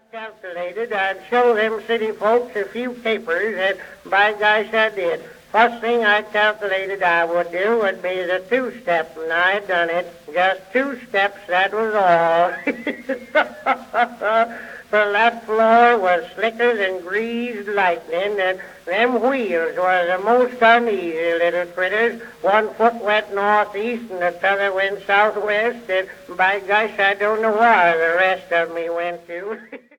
calculated I'd show them city folks a few capers, and by gosh, I did. First thing I calculated I would do would be the two-step, and I done it. Just 2 steps, that was all. Well, that floor was slicker than greased lightning, and them wheels were the most uneasy little critters. 1 foot went northeast and the t'other went southwest, and by gosh, I don't know where the rest of me went to.